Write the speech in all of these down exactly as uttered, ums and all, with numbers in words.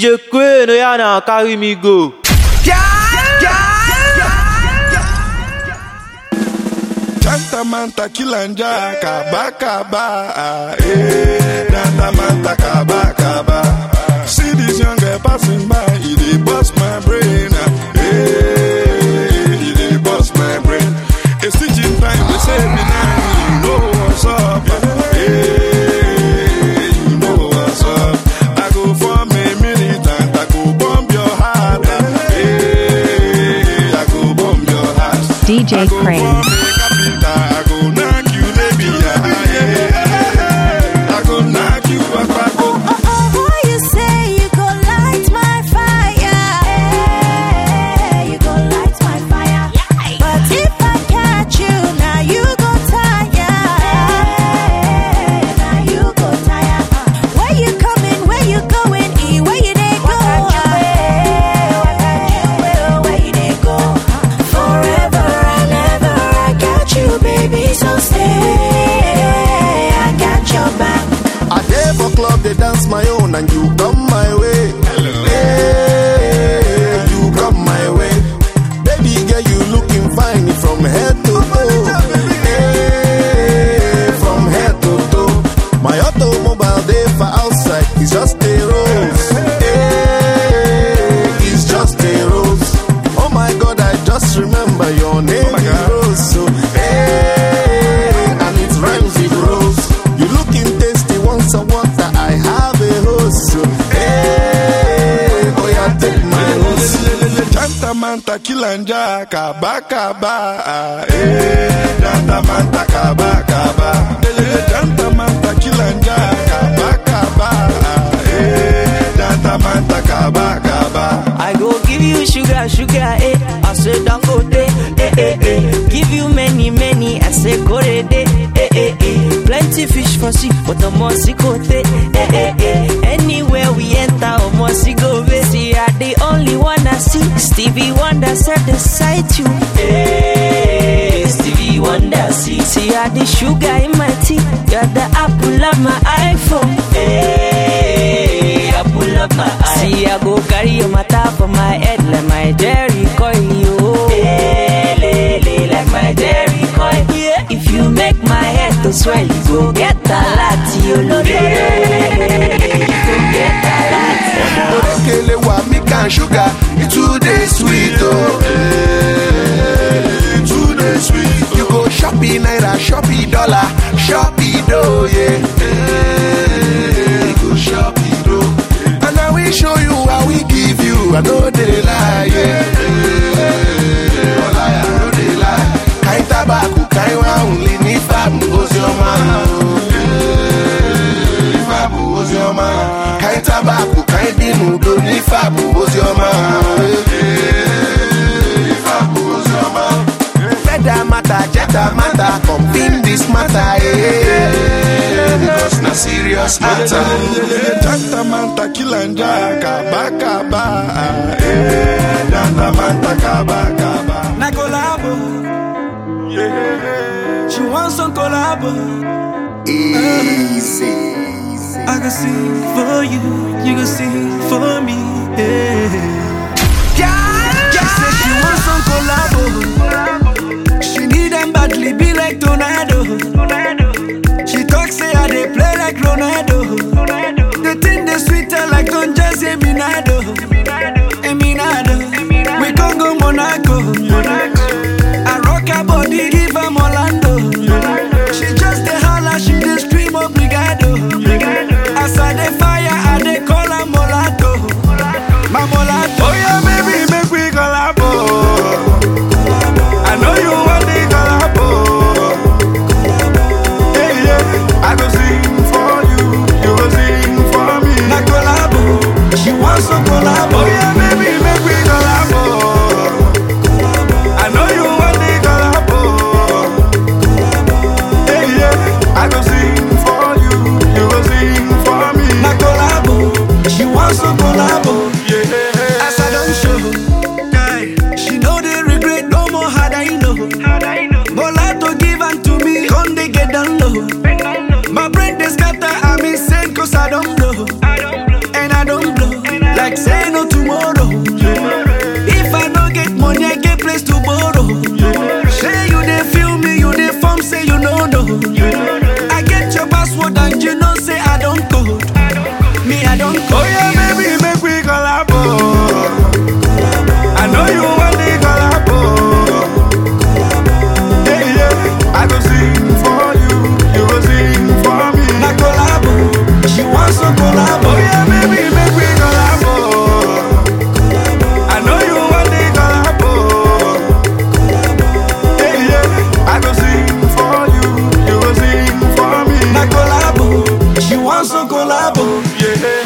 J Queen, Yana, carry me go. Chanta manta kilanja kaba kaba, eh. Chanta manta kaba kaba. See this young girl passing by, it dey bust my brain, eh. It dey bust my brain. It's teaching time, they say me now, you know what's up, eh. You know what's up. I go for me minute and I go bomb your heart, eh. I go bomb your heart. D J Crane. Dance my own and you come my way. Hello. Hey, you come my way. Baby girl, you looking fine from head to toe. Hey, from head to toe. My automobile there for outside is just a rose. Hey, it's just a rose. Oh my God, I just remember your name oh is Rose. So, hey, and it rhymes with rose. You looking tasty once a water. I have a host, so hey, oh yeah, take my host. Chanta manta kilanja kaba kaba, eh. Chanta manta kaba kaba. Chanta manta kilanja kaba kaba, eh. Chanta manta kaba kaba. I go give you sugar, sugar, eh. I say don't go there, eh, eh, eh. Give you many, many, I say go there, eh, eh, eh. Plenty fish for sea, but the mossy cote, eh, eh, eh. Anywhere we enter, oh mossy go see. I the only one I see. Stevie Wonder said the sight you, eh. Stevie Wonder see. See I the sugar in my tea. You're the apple of my iPhone, eh. Apple of my eye. See I go carry your matter for my head like my Jerry coil, you, eh, le, le, like my Jerry coil. Yeah. If you make my head to swell, you go get a lot, you know, you go get a lot. Orekele wa milk and sugar, it's too dey sweet, oh. It's too dey sweet. You go shopping naira, shopping dollar, shopping dough, yeah. You go shopping dough, and I will show you how we give you. I know they lie, yeah. Oh lie, I know they lie. Kain tabaku, kain wa only ni fabu ozioma, ni fabu ozioma. Kain tabaku, kain dinu do ni fabu ozioma, ni fabu ozioma. Better matter, jetta matter, come in this matter, yeah. Because na serious matter. Chanta manta kilanja kaba kaba, eh. Chanta manta kaba kaba. Na collabo, yeah. She wants some collabo. Easy. I can sing for you, you can sing for me, yeah. She said she wants some collabo. She need them badly, be like tornado. She talk say I they play like Ronaldo. The thing they sweeter like Don Jazzy Eminado. Eminado, we can go Monaco. I rock her body, give her Orlando. She just a holla, she just scream obrigado. As I dey fire, I dey call her Molato. My Molato. Oh yeah, baby, make we collabo. I know you want the collabo. Yeah, yeah. I go sing for you, you go sing for me. Na collabo, she wants some collabo. Oh yeah, baby, make we collabo. I know you want the collabo. Yeah, yeah. I go sing for you, you go sing for me. Na collabo, she wants some collabo. Yeah. As I don't show, guy, she know they regret no more. How I know, Molato give unto me, come they get down low. My brain they scatter, I'm insane cause I don't blow, and I don't blow like Me, I don't Oh yeah, baby, make we collabo. I know you want the collabo. Yeah, yeah, I go sing for you, you go sing for me. na collabo. She wants some collabo. Oh yeah, baby, make we collabo. I know you want the collabo. Yeah, yeah, I go sing for you, you go sing for me. Na collabo. She wants some collabo. Yeah.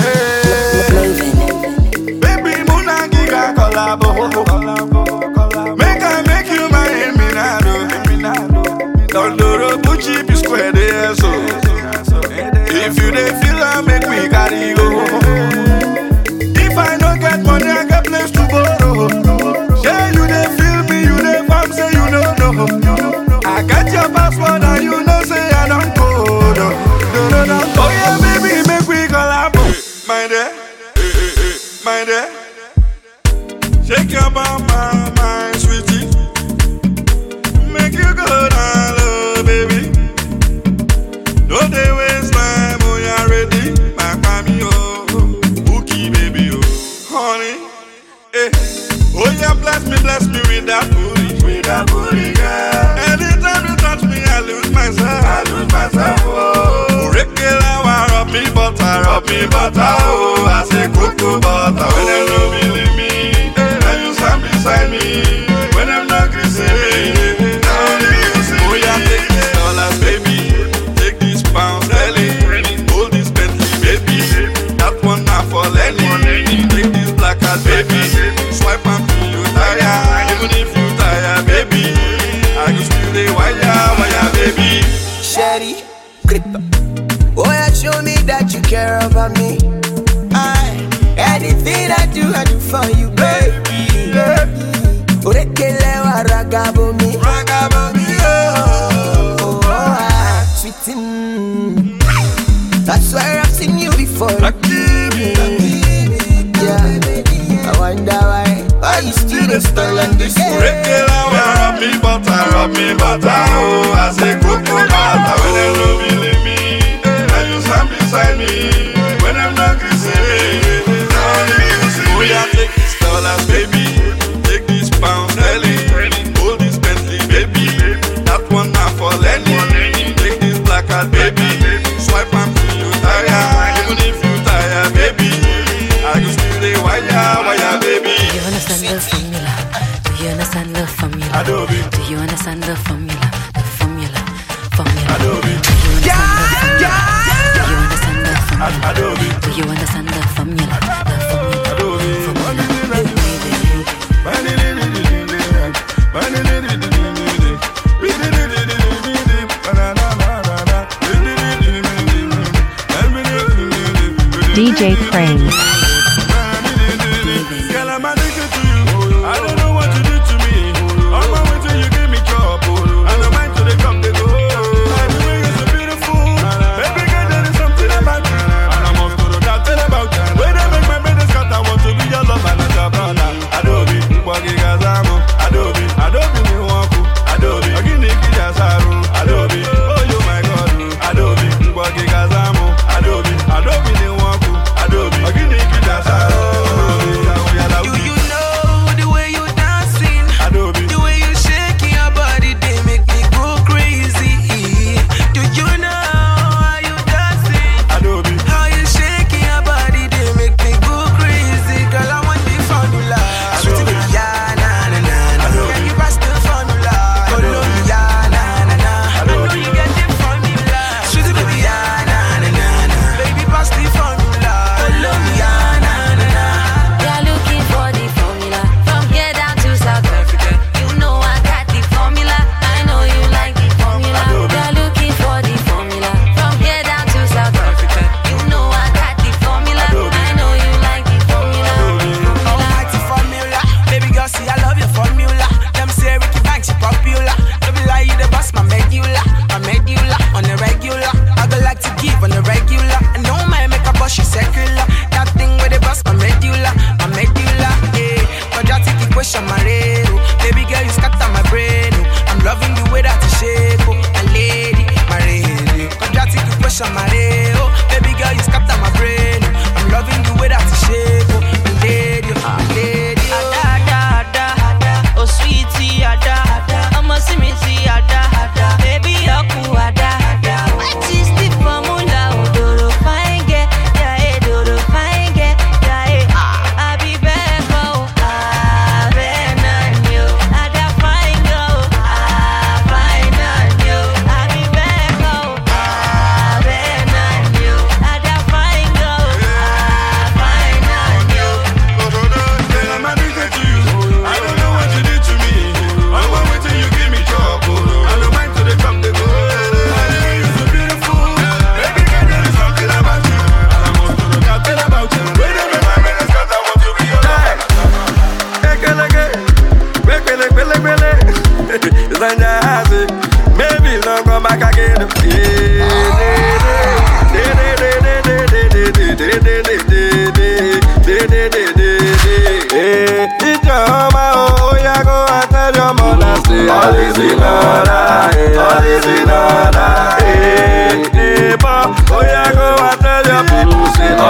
Baby, Muna Giga collabo. Make I make you my Eminado. Dondoro Pucci be square there, so if you dey feel I make me carry go. If I no get money, I get place to borrow. Yeah, you dey feel me, you dey farm, say you no know. I get your passport and you know say I don't go. No, no, no, no. Oh yeah, baby, make we collabo. My dear, my dear, shake your mama, my sweetie. Make you go down low, baby. Don't they waste time when you're ready. My mommy, oh, Bookie, baby, oh, honey, eh. Oh yeah, bless me, bless me with that booty, with that booty, girl. Anytime you touch me, I lose myself, I lose myself, oh. Regular, rub me butter, rub me butter, oh. I say cocoa butter. When them don't believe me, and you stand beside me. When them not kissing me, now you see. Oh yeah, take these dollars, baby. Take these pounds, sterling. Hold this Bentley, baby. That one now for Lenny. Take this black card, baby. Swipe and feel you tired. Even if you tired, baby, I can still dey wire, wire, baby. Sherry, gripper. Oh, yeah, show me that you care about me. I, anything I do, I do for you, baby. Orekelewa ragabo me, Ragabo me, oh, oh, ah, sweet him. That's why I've seen you before. Yeah, I wonder why. Why you still the style and this? Regular, rub me butter, rub me butter, oh. I say cocoa butter. When them don't believe me, and you stand beside me. When them not kissing me, now you see. Oh yeah, take these dollars, baby. Take these pounds, sterling. Hold this Bentley, baby. That one now for Lenny. Take this black card, baby. Swipe and feel you tired. Even if you tired, baby, I can still dey wire, wire, baby. Do you understand the formula? Do you understand the formula? Adobe. Do you understand the formula? The formula, formula. Adobe. Do you understand the formula? Do you understand the formula? Adobe. Do you understand the formula? The formula, formula. D J Crane. Girl, I'm addicted to you. I don't know what you did to me. On my way till you give me trouble. I don't mind till they come, they go. Everywhere you're so beautiful. Baby girl, there is something about you. And I must go to that tell about you. When they make my brother scatter, I want to be your love and not your brother. Adobe, Wagi Gazamo. Adobe, Adobe, me waku. Adobe, Ogini Kijasaru. Adobe, oh you my God. Adobe, Wagi Gazamo. Adobe, Adobe, me waku. Adobe, Ogini Kijasaru.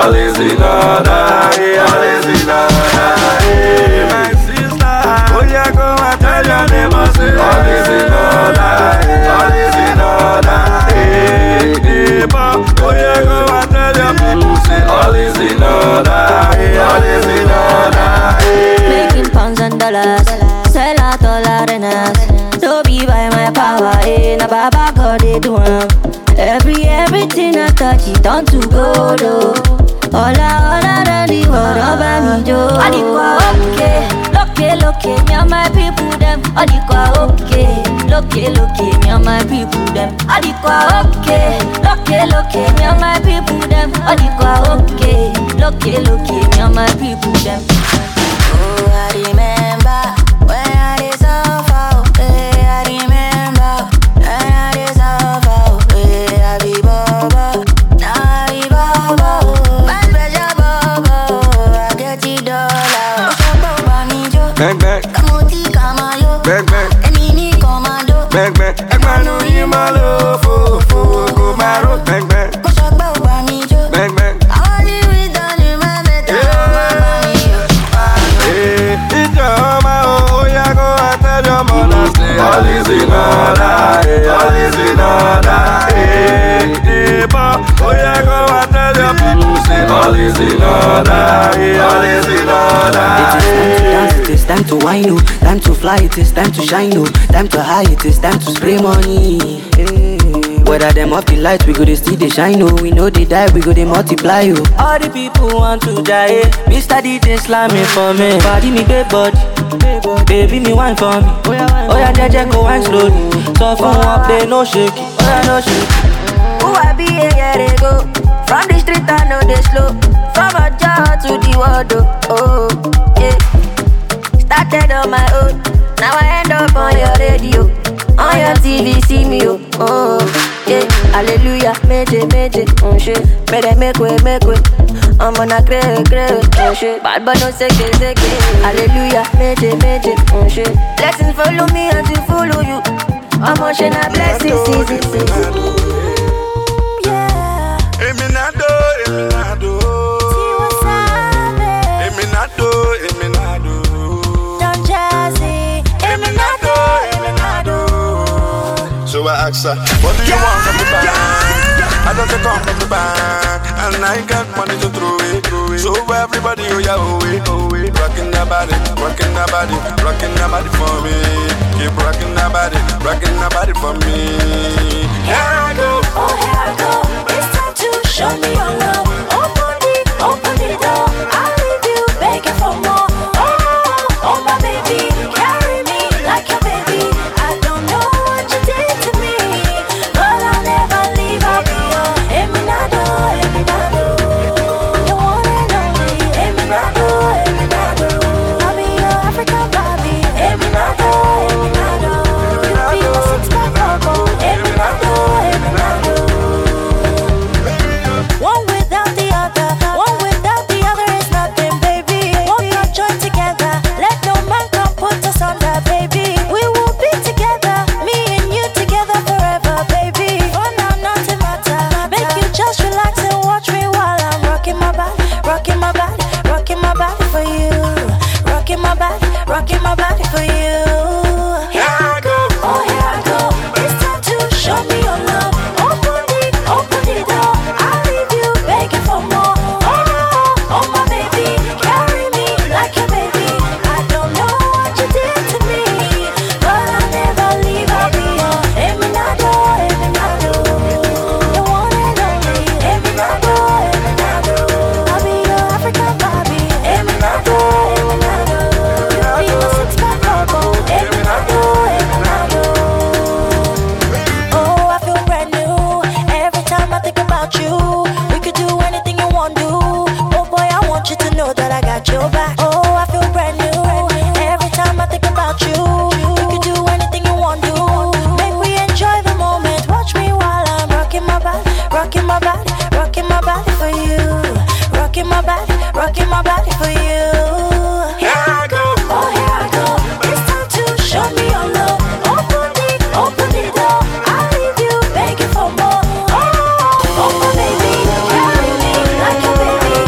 all is in order, all is in order. My sister, oh yeah, go and tell your neighbor, say all is in order, all is in order. Neighbor, oh yeah, go and tell your people, say all is in order, all is in order. Making pounds and dollars, sell out all arenas. Don't be by my power, eh? Na Baba God they do am. Every everything I touch it turn to gold, oh. All I, all around the world, over me, Joe. Adikwa okay, loke loke, me and my people them. Adikwa okay, loke loke, me and my people them. Adikwa okay, loke loke, me and my people them. Adikwa okay, loke loke, me and my people them. Oh, I remember when I was suffer. I remember when I was suffer. I be Baba, now I be Baba. My special Baba, I get the dollar. Bang bang, Kamuti kamayo, bang bang, Emini commando. bang bang. Ekmanu yimalo, fo fo go maro. Bang bang, bang bang. All is in order, all is in order. Oh yeah, go and tell your people, say all is in order, all is in order. It is time to wine, oh. Time to fly, it is time to shine, oh. Time to high, it is time to spray money. Whether them off the light, we go to see the shine, oh. We know they die, we go to multiply, oh. All the people want to die, eh? Mister D J slamming for me. Body me good body, baby me wine for me. Oh yeah, Jeje go wine slowly. So from up there, no shaky, oh yeah, no shaky. Who I be a year ago? From the street I know they slow. From a jar to the world, oh, yeah. Started on my own, now I end up on your radio. On your T V, see me, oh, oh yeah. Hallelujah, meje, meje, oh shit. May they make way, make way. I'm gonna cray, cray, oh shit. Bad but no seke, seke. Hallelujah, meje, meje, oh shit. Blessings follow me and to follow you. Emotional blessings, season, season. Eminado, Eminado. Eminado, Eminado. Don Jazzy. Eminado, Eminado. So I asked her, what do you want from the bank? I don't take come from the bank. And I got money to throw it, throw it. So everybody, oh yeah, oh it, oh it. Rocking that body, rocking that body, rocking that body for me. Keep rocking that body, rocking that body for me. Here I go, oh here I go. It's time to show me your love. Open the, open the door. I'll leave you begging for more. Oh, oh my baby, carry me like your baby. I don't know what you did to me, but I'll never leave. I'll be your Eminado, Eminado, the one and only Eminado, Eminado. I'll be your African Bobby, Eminado, Eminado. You'll be my six-pack logo, Eminado, Eminado. One without the other, one without the other is nothing, baby. One got joined together, let no man come put us under, baby. We will be together, me and you together forever, baby. For now, nothing matter. Make you just relax and watch me while I'm rocking my body, rocking my body, rocking my body for you. Rocking my body, rocking my body for you. here I go. Oh, here I go. It's time to show me your love. Open the, open the door. I'll leave you begging for more. Oh, oh my baby, carry me like your baby. I don't know what you did to me, but I'll never leave. I'll be your Eminado, Eminado, the one and only Eminado, Eminado. I'll be your African Bobby, Eminado, Eminado. You'll be my six-pack logo, Eminado, Eminado. Oh, I feel brand new every time I think about you. We could do anything you want to. Oh boy, I want you to know that I got your back. Oh, I feel brand new every time I think about you. We could do anything you want to. Make we enjoy the moment. Watch me while I'm rocking my body, rocking my body, rocking my body for you. Rocking my body, rocking my body for you. Here I go. Oh, here I go. It's time to show me your love. Open the, open the door. I'll leave you begging for more. Oh, oh my baby, carry me like your baby.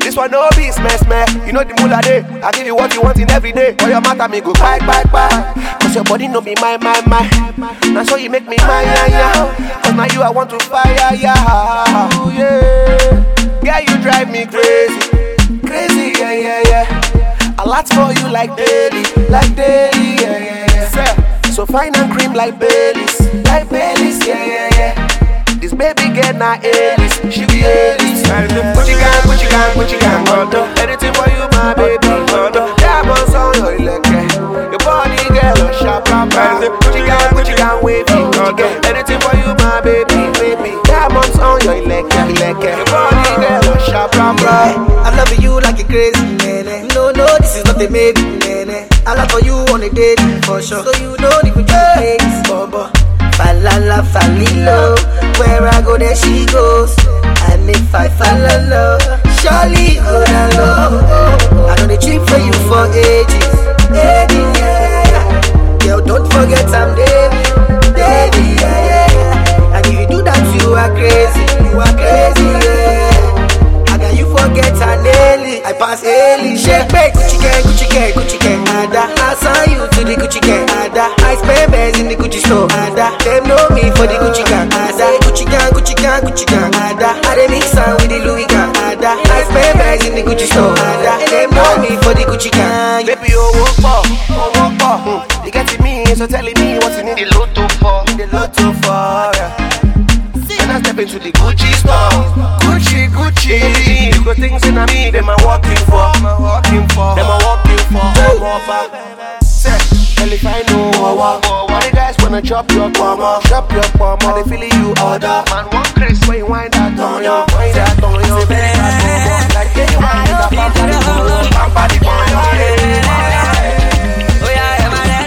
This one no be mess, man. You know the moolah day. I give you what you want in every day. For your matter, me go bye, bye, bye. Cause your body no be my, my, my. Now so you make me my, yeah, yeah. Cause now you I want to fire, yeah. Ooh, yeah. Yeah, you drive me crazy. Crazy, yeah, yeah, yeah. A lot for you like daily. Like daily, yeah, yeah, yeah. So fine and cream like Baileys. Like Baileys, yeah, yeah, yeah. This baby get na Alice, she be Alice. Gucci gang, Gucci gang, Gucci gang, Mondo. Anything for you, my baby, Mondo. Diamonds on your leg, your body girl, a sharp, sharp. Gucci gang, Gucci gang, wavy, Gucci gang. Anything for you, my baby, baby. Diamonds on your leg, leg, your body girl, a sharp, sharp. I'm loving you like a crazy, nene. No, no, this is not a maybe, nene. I love for you on a date, for sure. So you know the good days, bobo. Falala, falilo. Where I go, there she goes. And if I fall in love, surely go down low. I know the trip for you for ages. Ages, yeah. Girl, don't forget I'm David. David, yeah, yeah. And if you do that, you are crazy. You are crazy, yeah. How can you forget her Nelly? I pass Ellie. Shake back, Gucci gang, Gucci gang, Gucci gang. Ada, I saw you to the Gucci gang. Ada, I spend bands in the Gucci store. Ada, them know me for the Gucci gang. Ada, Gucci gang, Gucci gang, Gucci gang. Ada, I dey mix am with the Louis gang. Ada, I spend bands in the Gucci store. Ada, them know me for the Gucci gang. Baby, oh walk for, oh walk for. You getting me, so telling me what you need the lotto for. The lotto for, yeah. When I step into the Gucci store, Gucci, Gucci. You got things in me, them I'm walking for, them I'm walking for, them I'm walking for. Say, well if I know what, what the guys wanna chop your mama, chop your mama, they feeling you order. Man, one Chris, when you wind that on you, wind that on you, like they wind that on you, pampa the boy, oh yeah, I'm a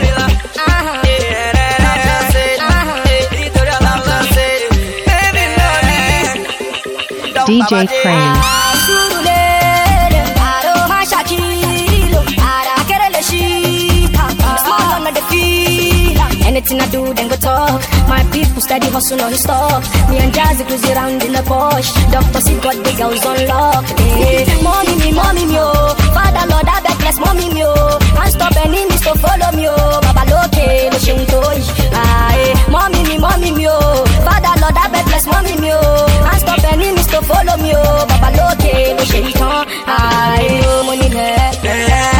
D J Crane. Anything I do, then go talk. My people steady hustle non-stop. Me and Jazzy cruise around in the Porsche. Doctor see got the girls on lock. Hey. Mommy me, mommy me, oh. Father Lord, I beg bless mommy me, oh. Can't stop enemies to follow me, oh. Baba loke, no shame to aye. Mommy me, mommy me, oh. Father Lord, I beg bless mommy me, oh. Can't stop enemies to follow me, oh. Baba loke, no shame to aye. Oh, money there.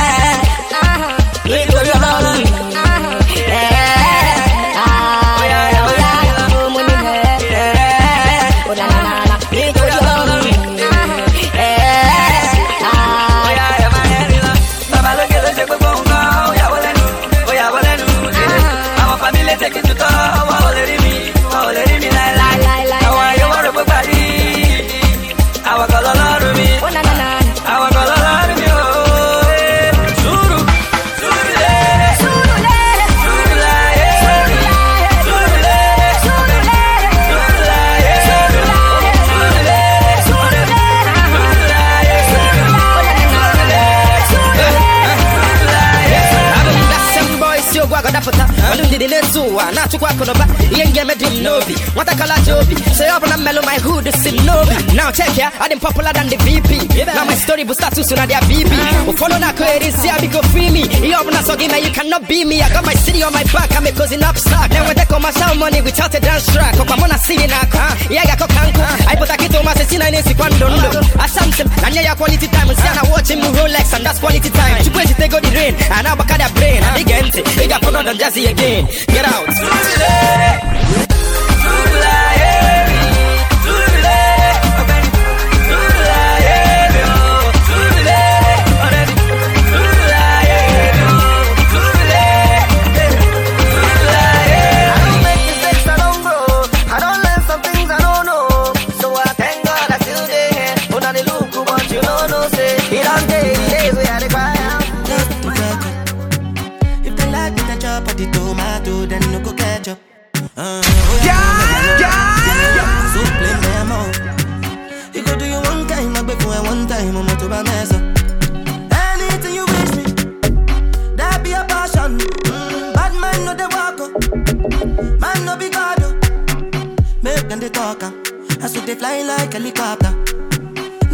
Not to walk on the back, you ain't get me dim nobi. What I call a joby. Say up on a mellow, my hood is in nobi. Now check ya, I didn't popular than the V P. Now my story will start to soon at their B B. Oh, follow na ko it is here, because free me. You open a soggy man, you cannot be me. I got my city on my back, I'm a cousin upstart. Then when they come my show money without a dance track. Oh, come on, I see it now, yeah, I got kanko. I put a kid on my sixteen and it's one don't know. I something, and yeah, quality time. And see, I watch him Rolex, and that's quality time. You put it, they go the rain, and now I got that brain. I get it, they got put on the Jazzy again. Get out. Uh, oh yeah, yeah, yeah. So play them out. You go do your one time, I before one time, I'm to my mess up. Anything you wish me, that be a passion. Mm, bad man no they walk up, man no be God. Make them they talk up, I so they fly like helicopter. Now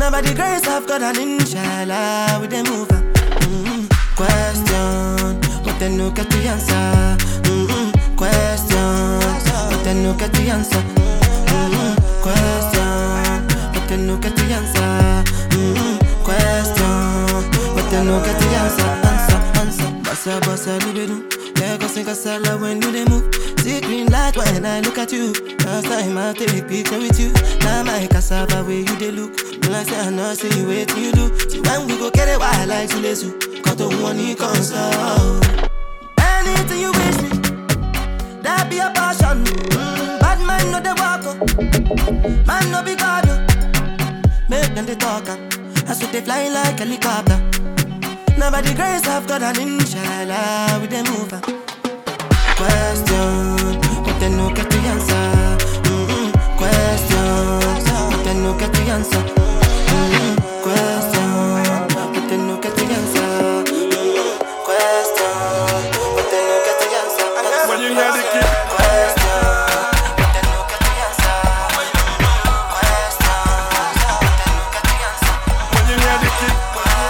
Now by the grace of God and inshallah, we dey move on. Mm-hmm. Question, but then no get the answer. Mm-hmm. Question, but then no get the answer. Mm-hmm. Question, but then no get the answer. Mm-hmm. Question, but then no get the answer. Answer, answer. Bassa, bassa, do do. Yeah, go sing a salad when you dey move. See green light when I look at you. Last time I take picture with you. Now my cassava where you dey look. Like say I know see you wait till you do. See when we go get it wild like Chilesu. Got the one you console. Anything you wish me, that be a passion. Mm, bad man no dey walk up, man no be God. Make them they talk up. That's what they fly like helicopter. Now by the grace of God and inshallah we dey move up. Question, but then no get the answer. Mm-mm. Question, but then no get the answer. Mm-mm. Question, but then no get the answer. Mm-mm. Question, but then no get the answer. When you hear the kid. Question, but then no get the answer. Question, but then no get the answer. When you hear the kid.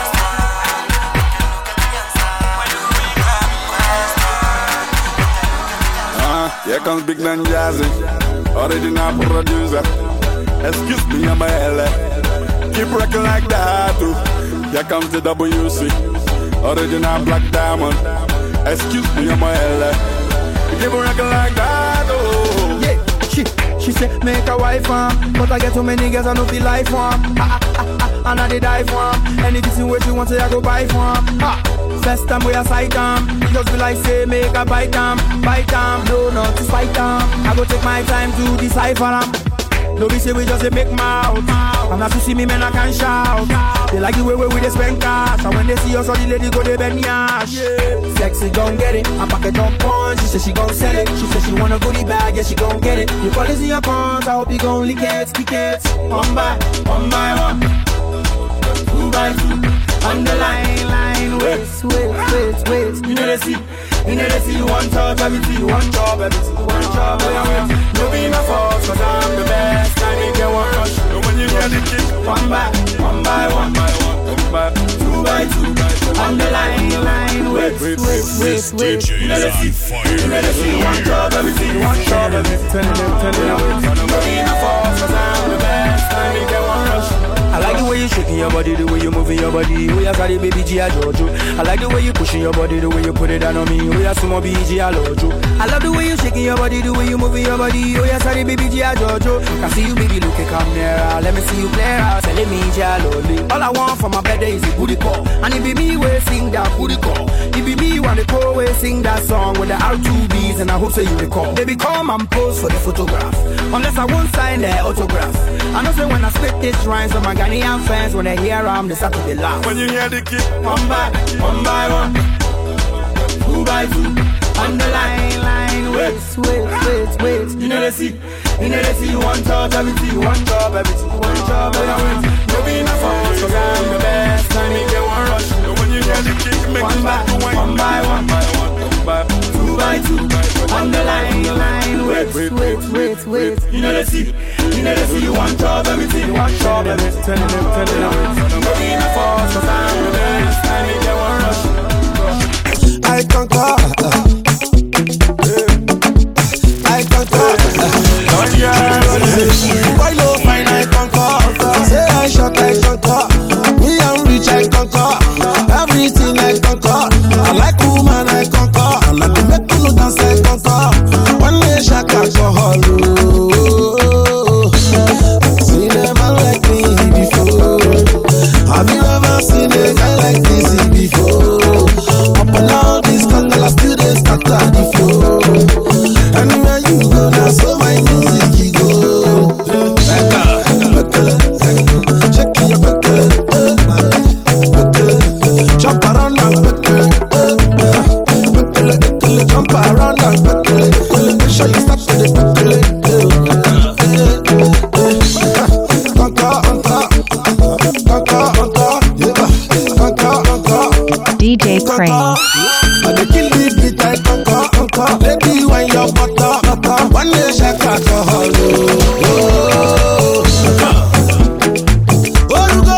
Here comes Big Man Jazzy, original producer. Excuse me, I'm a L A. Keep rocking like that too. Here comes the W C, original Black Diamond. Excuse me, I'm a L A. Keep rocking like that oh. Yeah, she, she said make a wife um, but I get too many girls I don't feel life um. Ah, ah, ah, ah, and I did die for um. Anything what you want say I go buy for um. Ah. First time we a sight um, just be like say make a bite um, bite um, no not to fight um. I go take my time to decipher um. No be say we just say make mouth, and as you see me man I can shout. They like the way we they spend cash, and when they see us all the lady go they bend yash. Yeah. Sexy gon' get it, I pack it on punch. She say she gon' sell it, she say she wanna goodie bag, yeah she gon' get it. You policy in your pants, I hope you gon' lick it, lick it. One by, one by one, two by two. On the line, line, wait, wait, wait, wait. You know they see, you know they see one touch, everything, one job, everything, one job, wait, wait. No be my fault, cause I'm the best. I need get one rush. So when you hear the kid. One by, one by one, one by two by two. On the line, line, wait, wait, wait, wait, wait. You know they see, you know they see one job, everything, one job, everything. Turn it up, turn it up. No be my fault, cause I'm the best. I need get one rush. I like the way you shaking your body, the way you moving your body. We are carry baby G I Jojo. I like the way you pushing your body, the way you put it down on me. We are sumo B G I Lojo. I love the way you shaking your body, the way you moving your body. We are carry baby G I Jojo. Can see you baby looking come nearer. Let me see you play out, telling me G I Loli. All I want from my bed is a booty call, and it be me way sing that booty call. It be me when the co way sing that song with the R two B's, and I hope so you recall. Baby come and pose for the photograph, unless I won't sign the autograph. I know say when I spit this rhymes on my Ghanaian fans, when they hear I'm the start to be laugh. When you hear the kid. One by, one by one, two by two. On the line, line, wait, wait, wait, wait. You know they see, you know they see one touch, everything, one job, everything, one job, everything. No be my fault, cause I'm the best. I need get one rush. So when you hear the kid, make one by, one by one, one by two by two. On the line, line, wait, wait, wait, wait, wait. You know they see, you know they see one job, everything, one job, everything. Turn it up, turn it up. No be my fault, cause I'm the best. I need get one rush. I conquer, I conquer. Why low fine I conquer? Say I shot I conquer. Me I'm rich I conquer. Everything I conquer. I like woman I conquer. I like to make people dance I conquer. One day shake alcohol. See them like me before. Have you ever seen a guy like this before? Up and down this jungle, I still dey scatter the floor. Anywhere you go, now so my music you go. Becca, Becca, shake your Becca, Becca, jump around and Becca, Becca, jump around and Becca. Make sure you stop to the D J Crane. I dey kill the beat like conquer, conquer. Baby, when you're butter, butter. One day shake alcohol. Oh, oh, oh,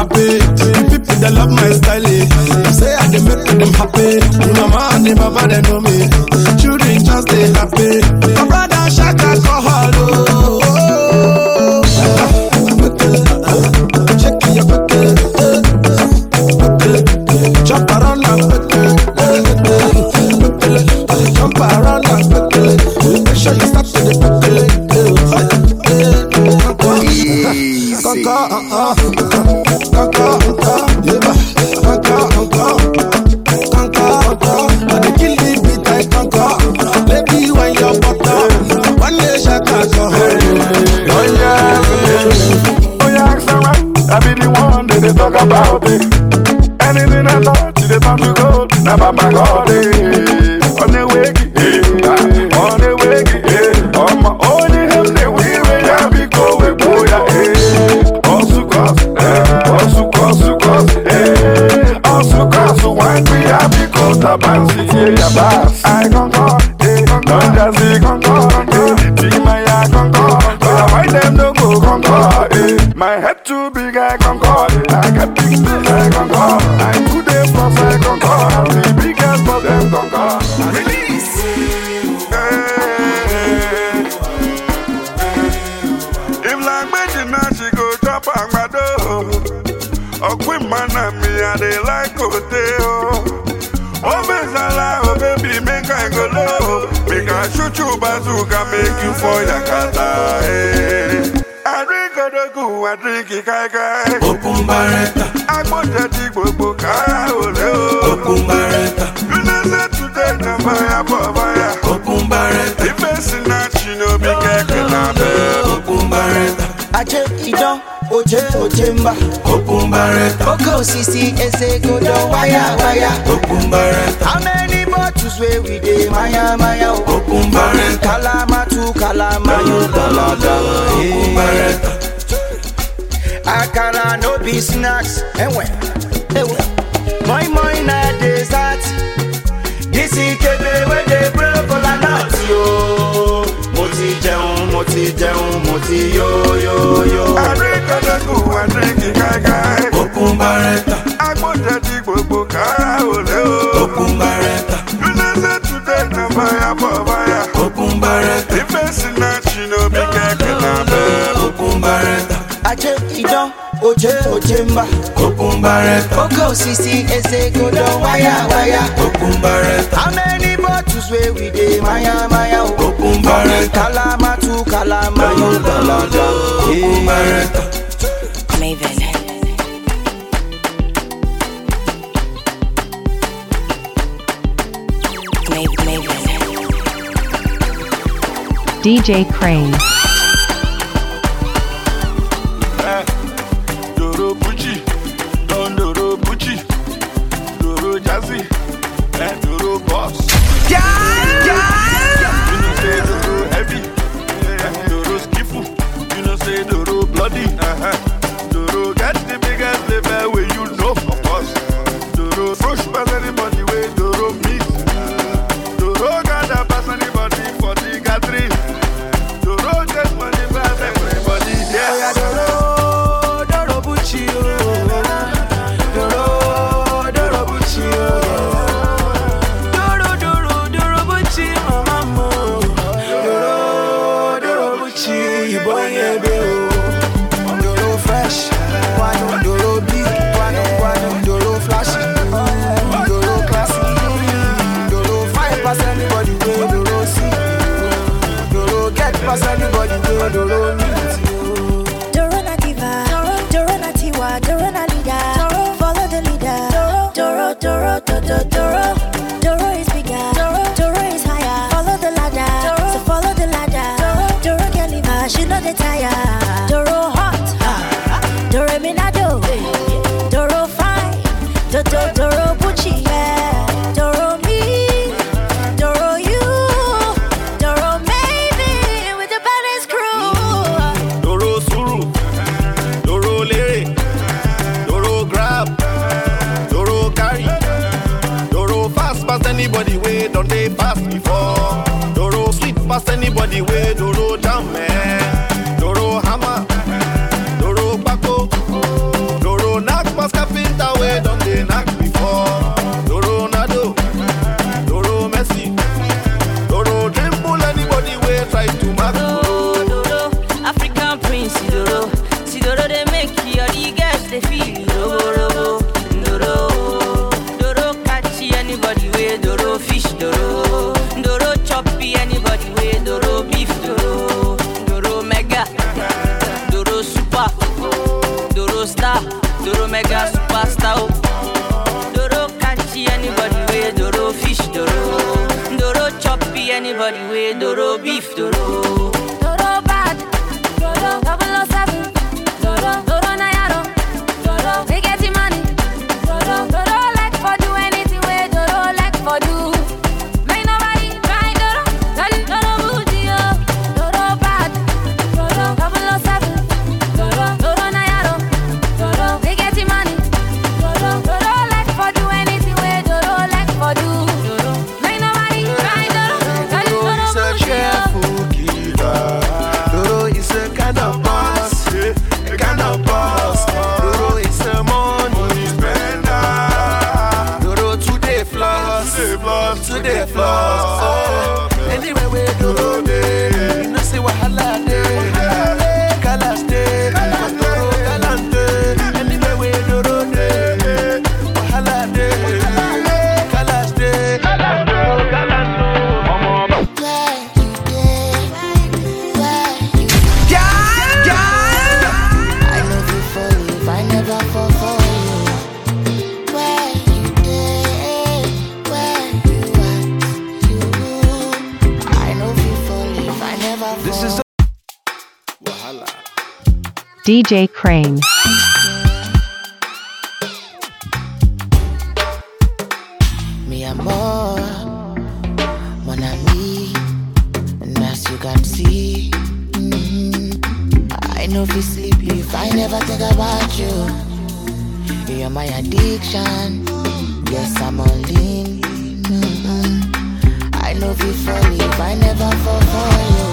happy. The people that love my style, they say I dey make them happy. The mama and the papa they know me. Children just stay happy. My brother Shaka alcohol. Oh, oh, oh. Check your bucket. Jump around and jump around and make sure you stop to the bucket. They talk about it. Anything I thought, they talk to gold. Now, my God, eh. On the way, eh. On the way, eh. On my own, they will be go with Boya, eh. Also, cause, eh. Also, cause, cause, eh. Also, cause, why we have to go to Bansi, yeah, I conquer, eh. Don't just say conquer, eh. See my eye conquer. But why them don't go conquer, eh. My head too big, I conquer. I got big things, I conquer. I do them plus I conquer. The biggest of them conquer. Release. Hey. If like Betty now she go drop on my door. A quick man and me and they like hotel. Oh Bezala, oh baby, make I go low. Make I shoot you bazooka, make you for your kata. Hey. I drink a go, I drink it, kai kai. Open barretta. I put that big book, I will open barretta. You know, that today, the fire, fire. Open barretta. The best in that, you know, be careful. Open barretta. I check it down, Oje, Ojemba. Open barretta. Oko, Sisi, Ese, go down, wire, wire. Open barretta. How many bottles where we dey, Maya, Maya. Open barretta. Kalama to Kalama, you Kalada. Open barretta. Akara no be snacks. And when, hey when, my mind na dessert. This is the way they break all the nuts, yo. Moti jẹun, moti jẹun, moti yo yo yo. I drink a go, I drink it, kai kai. Open barretta. I put that big book, I will open barretta. You know that today, the fire, fire. Open barretta. The best in that, you know, be careful. Open barretta. I check it down, Oje, Ojemba. Open barretta. Oko, Sisi, Ese, go down, wire, wire. Open barretta. How many bottles where we dey, Maya, Maya. Open barretta. Kalama to Kalama, you Kalada. Open barretta. Maven. Maven. D J Crane. Doro Bucci, Don Doro Bucci, Doro Jazzy, and Doro Boss. Yeah, yeah. You know say Doro heavy, Doro skiffle. You know say Doro bloody. Uh-huh. Doro get the biggest level where you know of us. Doro fresh pass anybody way Doro meet. Doro got that pass anybody for the gathering. Doro get money pass everybody. Yeah, Doro. Pass anybody way Doro meet you. Doro na diva, Doro na tiwa, Doro na leader. Follow the leader. Doro, Doro, Doro, Doro. Doro is bigger. Doro is higher. Follow the ladder. So follow the ladder. Doro can leave her, she know the tire. Doro hot, Doro minado. Doro fine, Doro Doro Gucci, yeah. Doro me, Doro you. Doro maybe with the baddest crew. Doro Suru, Doro Lere, Doro Grab, Doro Carry, Doro fast past anybody way, don't they fast before? Doro sweet past anybody way, Doro jam man, Doro hammer, Doro bako, Doro knock. just a feel robo robo. Doro, Doro catchy anybody way Doro fish Doro. Doro choppy anybody way Doro beef Doro. Doro mega, Doro super, Doro star, Doro mega superstar. Doro catchy anybody way Doro fish Doro. Doro choppy anybody way Doro beef Doro. Doro bad, Doro double oh seven, Doro Doro Nayaro, Doro we get the money, Doro Doro like for do anything way Doro like for do. May nobody try Doro, Doro Doro booty oh. Doro bad, Doro double oh seven, Doro Doro Nayaro, Doro we get the money, Doro Doro like for do anything way Doro like for do. Doro may nobody try Doro, Doro Doro booty oh. Doro is a kind of boss, a kind of boss. Doro is a money spender. Doro today floss, today floss. Oh, anywhere we Doro day, you know say wahala day, colors day, Doro galante. Anywhere we Doro day, wahala day, colors day, Doro galante. D J Crane. Me amor, mon ami, and as you can see, mm-hmm, I know if you sleep if I never think about you. You're my addiction, yes I'm all in. Mm-hmm. I know if you fall if I never fall for you.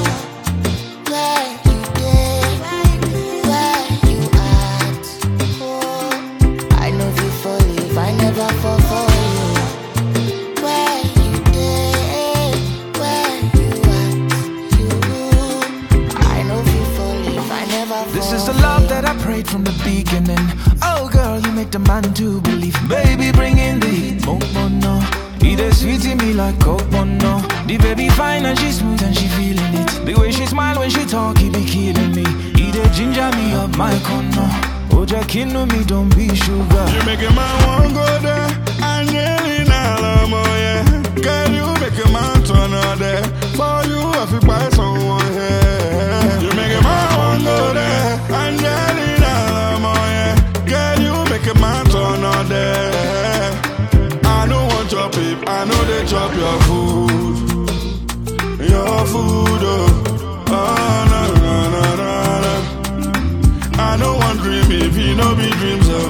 From the beginning, oh girl, you make the man to believe. Baby, bring in the heat, oh, oh no. It is sweet in me like coke, oh no. The baby fine and she smooth and she feeling it. The way she smile when she talk, he be killing me. He dey ginger me up my corner. Oh, Jack, you know me, don't be sugar. You make a man want go there, Angelina Lamo, yeah. Girl, you make a man turn on there. For you, I feel buy someone here. You make a man want go there, Angelina. Girl, you make a man turn on there. I don't want your peep, I know they chop your food. Your food, oh, oh no, no, no, no, no. I don't want dream if you know be dreams of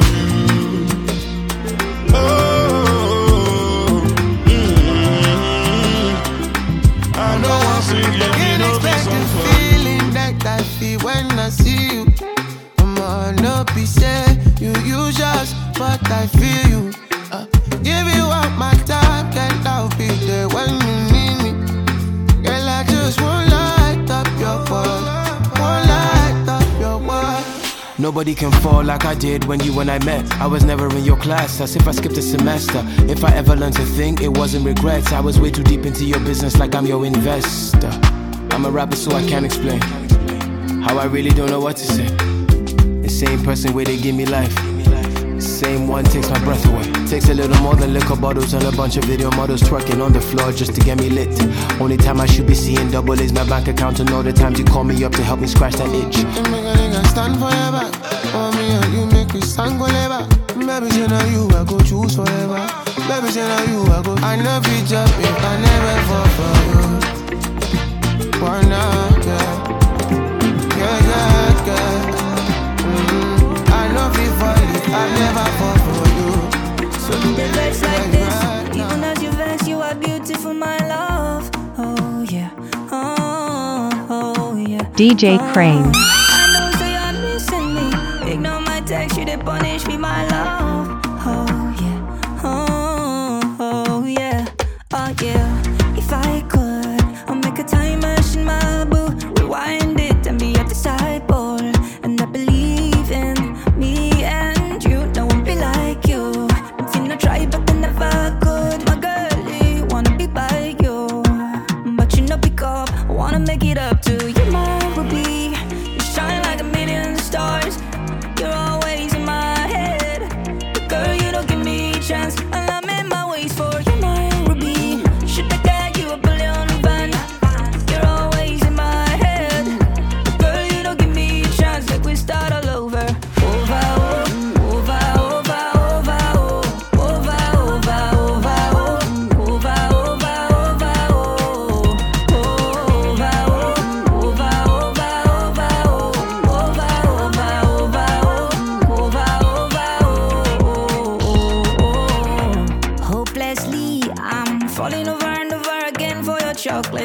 you. Oh, mm-hmm. I don't want singing, you know be some fun. Feeling that I feel when I see you. No be say you use us, but I feel you. Uh, give you all my time, can't I'll be there when you need me. Girl, I just won't light up your world, won't light up your world. Nobody can fall like I did when you and I met. I was never in your class, as if I skipped a semester. If I ever learned to think, it wasn't regrets. I was way too deep into your business like I'm your investor. I'm a rapper so I can't explain how I really don't know what to say. The same person where they give me life, same one takes my breath away. Takes a little more than liquor bottles and a bunch of video models twerking on the floor just to get me lit. Only time I should be seeing double is my bank account, and all the times you call me up to help me scratch that itch. You make a nigga stand forever. For me and you make me stand forever. Baby, say now you I go choose forever. Baby, say now you I go. I never be just if I never fall for you. Why not, yeah, yeah, yeah, yeah. I know before you, I never fall for you. So do it vex like this. Even as you vex, you are beautiful, my love. Oh yeah, oh, oh yeah. D J Crane. I know so you're missing me. Ignore my text, you they punish me, my love. Oh yeah, oh, oh yeah, oh yeah. If I could, I'll make a time machine, my boo. Rewind it and be at the sideboard. And I believe in me and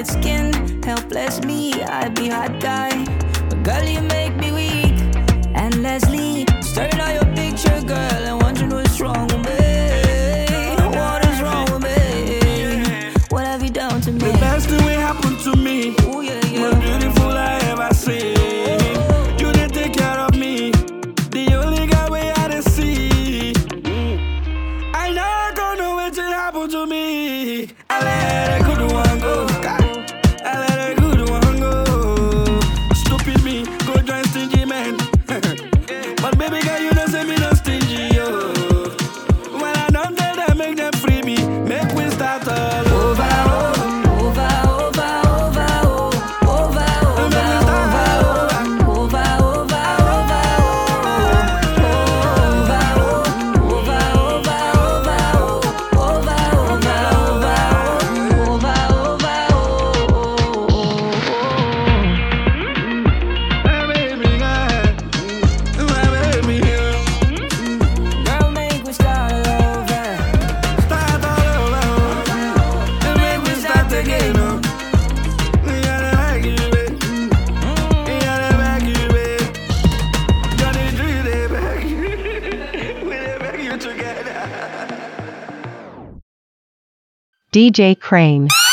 light skin, helpless me, I be hot guy. But girl, you make me weak. And Leslie, staring at your picture, girl, and wondering what's wrong with me. What is wrong with me? What have you done to me? The best thing will happen to me. Ooh, yeah, yeah. Most beautiful I ever seen. You didn't take care of me. The only guy we had to see. I never gonna know what happened to me. I let a good one go. I let a good one go. Stupid me, go join stingy man. But baby girl, you don't say me no stingy, yo. When I don't tell them, make them free me. Make we start all over. D J Crane.